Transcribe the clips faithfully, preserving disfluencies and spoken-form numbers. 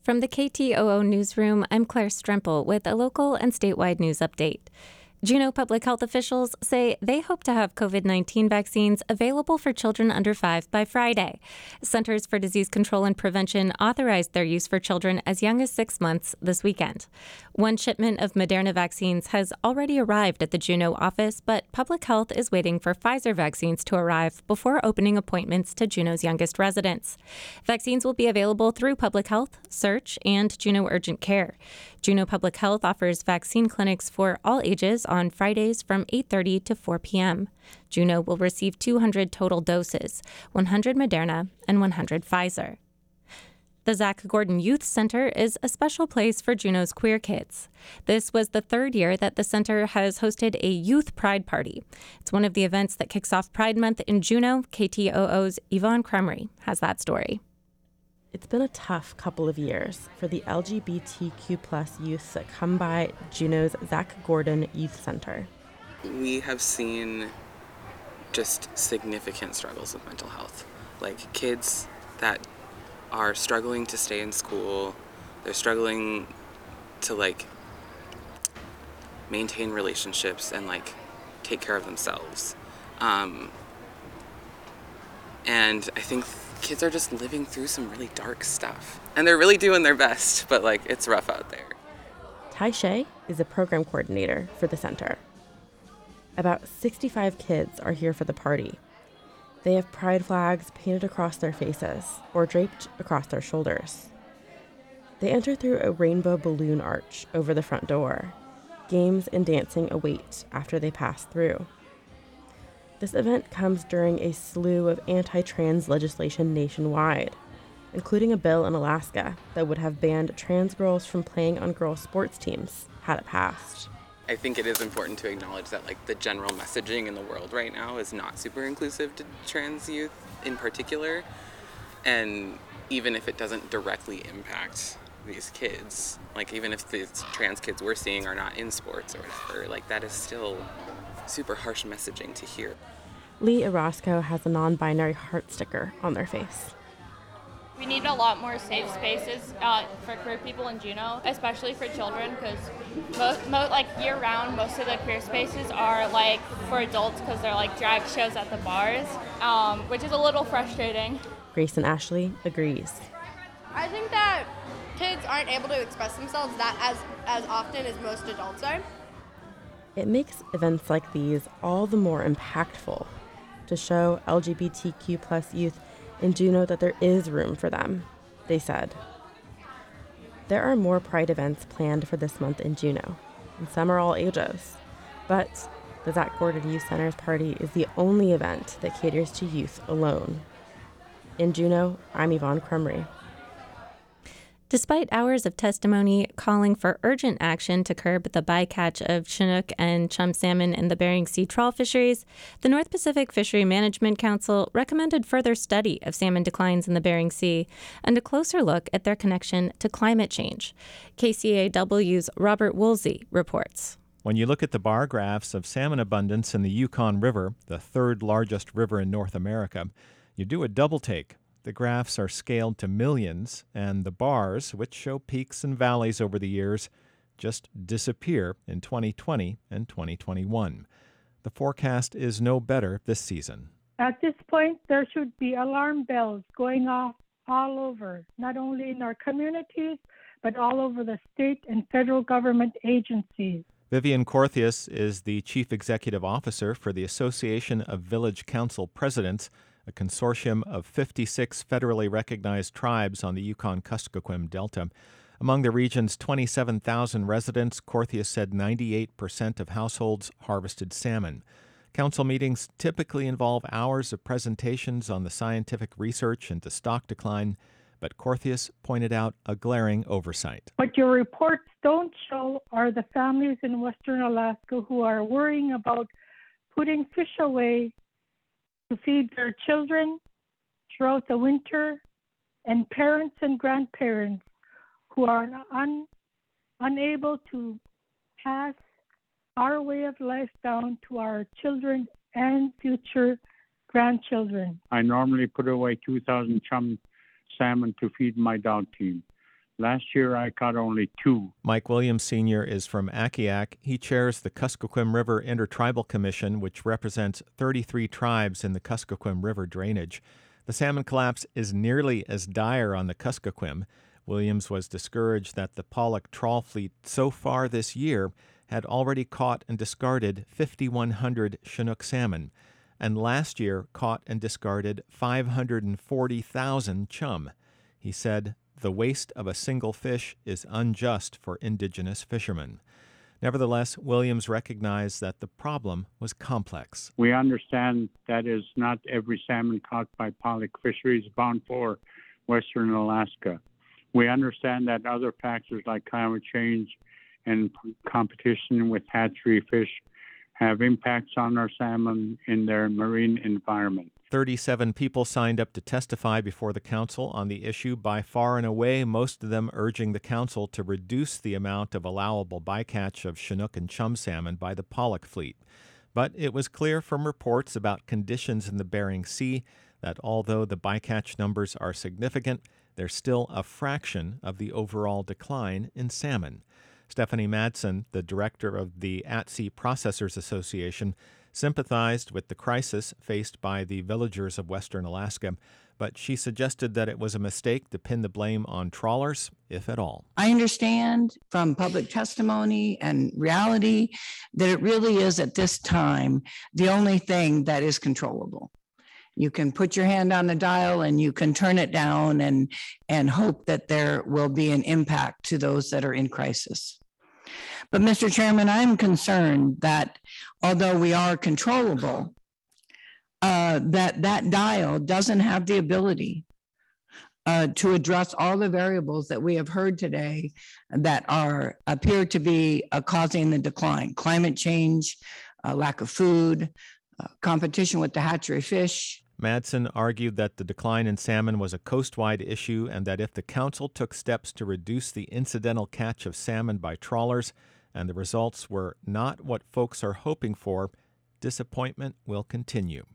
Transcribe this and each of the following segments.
From the K T O O newsroom, I'm Claire Stremple with a local and statewide news update. Juneau public health officials say they hope to have COVID nineteen vaccines available for children under five by Friday. Centers for Disease Control and Prevention authorized their use for children as young as six months this weekend. One shipment of Moderna vaccines has already arrived at the Juneau office, but public health is waiting for Pfizer vaccines to arrive before opening appointments to Juneau's youngest residents. Vaccines will be available through Public Health, Search, and Juneau Urgent Care. Juneau Public Health offers vaccine clinics for all ages on Fridays from eight thirty to four p.m. Juneau will receive two hundred total doses, one hundred Moderna and one hundred Pfizer. The Zach Gordon Youth Center is a special place for Juneau's queer kids. This was the third year that the center has hosted a Youth Pride Party. It's one of the events that kicks off Pride Month in Juneau. K T O O's Yvonne Cremery has that story. It's been a tough couple of years for the L G B T Q plus youths that come by Juneau's Zach Gordon Youth Center. We have seen just significant struggles with mental health. Like kids that are struggling to stay in school, they're struggling to like maintain relationships and like take care of themselves. Um, and I think kids are just living through some really dark stuff. And they're really doing their best, but like it's rough out there. Tai Shea is a program coordinator for the center. About sixty-five kids are here for the party. They have pride flags painted across their faces or draped across their shoulders. They enter through a rainbow balloon arch over the front door. Games and dancing await after they pass through. This event comes during a slew of anti-trans legislation nationwide, including a bill in Alaska that would have banned trans girls from playing on girls' sports teams had it passed. I think it is important to acknowledge that like the general messaging in the world right now is not super inclusive to trans youth in particular. And even if it doesn't directly impact these kids, like even if these trans kids we're seeing are not in sports or whatever, like that is still super harsh messaging to hear. Lee Orozco has a non-binary heart sticker on their face. We need a lot more safe spaces uh, for queer people in Juneau, especially for children, because mo- mo- like year-round, most of the queer spaces are like for adults because they're like drag shows at the bars, um, which is a little frustrating. Grayson Ashley agrees. I think that kids aren't able to express themselves that as, as often as most adults are. It makes events like these all the more impactful to show L G B T Q plus youth in Juneau that there is room for them, they said. There are more Pride events planned for this month in Juneau, and some are all ages. But the Zach Gordon Youth Center's party is the only event that caters to youth alone. In Juneau, I'm Yvonne Cremery. Despite hours of testimony calling for urgent action to curb the bycatch of Chinook and chum salmon in the Bering Sea trawl fisheries, the North Pacific Fishery Management Council recommended further study of salmon declines in the Bering Sea and a closer look at their connection to climate change. K C A W's Robert Woolsey reports. When you look at the bar graphs of salmon abundance in the Yukon River, the third largest river in North America, you do a double take. The graphs are scaled to millions, and the bars, which show peaks and valleys over the years, just disappear in twenty twenty and twenty twenty-one. The forecast is no better this season. At this point, there should be alarm bells going off all over, not only in our communities, but all over the state and federal government agencies. Vivian Corthius is the Chief Executive Officer for the Association of Village Council Presidents, a consortium of fifty-six federally recognized tribes on the Yukon-Kuskokwim Delta. Among the region's twenty-seven thousand residents, Corthius said ninety-eight percent of households harvested salmon. Council meetings typically involve hours of presentations on the scientific research into stock decline, but Corthius pointed out a glaring oversight. What your reports don't show are the families in Western Alaska who are worrying about putting fish away to feed their children throughout the winter, and parents and grandparents who are un, unable to pass our way of life down to our children and future grandchildren. I normally put away two thousand chum salmon to feed my dog team. Last year, I caught only two. Mike Williams Senior is from Akiak. He chairs the Kuskokwim River Intertribal Commission, which represents thirty-three tribes in the Kuskokwim River drainage. The salmon collapse is nearly as dire on the Kuskokwim. Williams was discouraged that the pollock trawl fleet so far this year had already caught and discarded five thousand one hundred Chinook salmon, and last year caught and discarded five hundred forty thousand chum. He said, "The waste of a single fish is unjust for indigenous fishermen." Nevertheless, Williams recognized that the problem was complex. We understand that is not every salmon caught by pollock fisheries bound for Western Alaska. We understand that other factors like climate change and competition with hatchery fish have impacts on our salmon in their marine environment. thirty-seven people signed up to testify before the council on the issue, by far and away most of them urging the council to reduce the amount of allowable bycatch of Chinook and chum salmon by the pollock fleet. But it was clear from reports about conditions in the Bering Sea that although the bycatch numbers are significant, they're still a fraction of the overall decline in salmon. Stephanie Madsen, the director of the At-Sea Processors Association, sympathized with the crisis faced by the villagers of Western Alaska, but she suggested that it was a mistake to pin the blame on trawlers, if at all. I understand from public testimony and reality that it really is at this time the only thing that is controllable. You can put your hand on the dial and you can turn it down and, and hope that there will be an impact to those that are in crisis. But Mister Chairman, I'm concerned that although we are controllable, uh, that that dial doesn't have the ability uh, to address all the variables that we have heard today that are appear to be uh, causing the decline: climate change, uh, lack of food, uh, competition with the hatchery fish. Madsen argued that the decline in salmon was a coast-wide issue and that if the council took steps to reduce the incidental catch of salmon by trawlers and the results were not what folks are hoping for, disappointment will continue.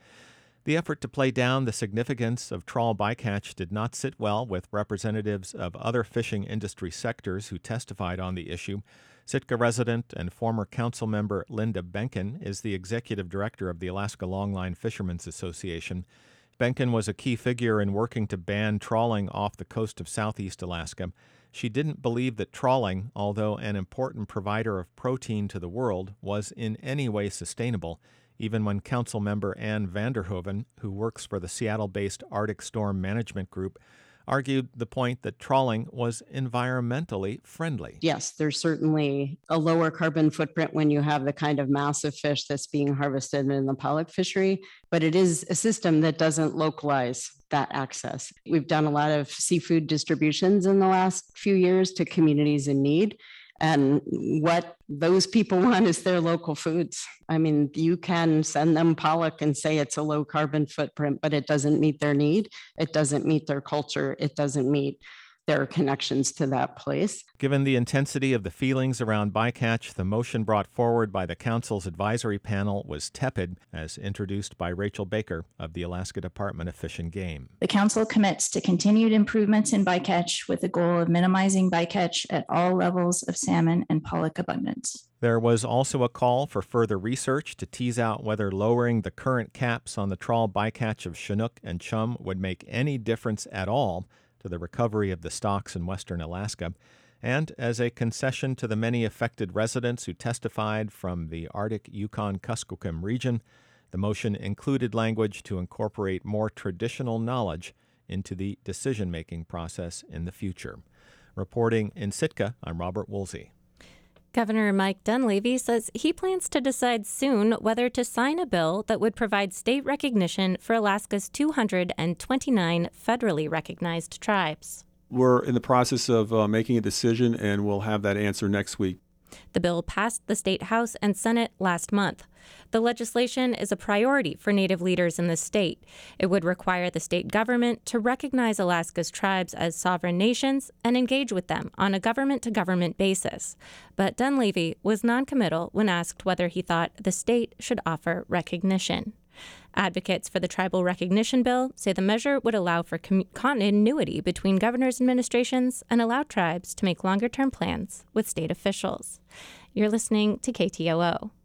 The effort to play down the significance of trawl bycatch did not sit well with representatives of other fishing industry sectors who testified on the issue. Sitka resident and former council member Linda Benken is the executive director of the Alaska Longline Fishermen's Association. Benken was a key figure in working to ban trawling off the coast of southeast Alaska. She didn't believe that trawling, although an important provider of protein to the world, was in any way sustainable, even when council member Ann Vanderhoven, who works for the Seattle-based Arctic Storm Management Group, argued the point that trawling was environmentally friendly. Yes, there's certainly a lower carbon footprint when you have the kind of massive fish that's being harvested in the pollock fishery, but it is a system that doesn't localize that access. We've done a lot of seafood distributions in the last few years to communities in need. And what those people want is their local foods. I mean, you can send them pollock and say it's a low carbon footprint, but it doesn't meet their need. It doesn't meet their culture. It doesn't meet their connections to that place. Given the intensity of the feelings around bycatch, the motion brought forward by the council's advisory panel was tepid, as introduced by Rachel Baker of the Alaska Department of Fish and Game. The council commits to continued improvements in bycatch with the goal of minimizing bycatch at all levels of salmon and pollock abundance. There was also a call for further research to tease out whether lowering the current caps on the trawl bycatch of Chinook and chum would make any difference at all to the recovery of the stocks in western Alaska. And as a concession to the many affected residents who testified from the Arctic Yukon-Kuskokwim region, the motion included language to incorporate more traditional knowledge into the decision-making process in the future. Reporting in Sitka, I'm Robert Woolsey. Governor Mike Dunleavy says he plans to decide soon whether to sign a bill that would provide state recognition for Alaska's two hundred twenty-nine federally recognized tribes. We're in the process of uh, making a decision, and we'll have that answer next week. The bill passed the State House and Senate last month. The legislation is a priority for Native leaders in the state. It would require the state government to recognize Alaska's tribes as sovereign nations and engage with them on a government-to-government basis. But Dunleavy was noncommittal when asked whether he thought the state should offer recognition. Advocates for the tribal recognition bill say the measure would allow for com- continuity between governors' administrations and allow tribes to make longer-term plans with state officials. You're listening to K T O O.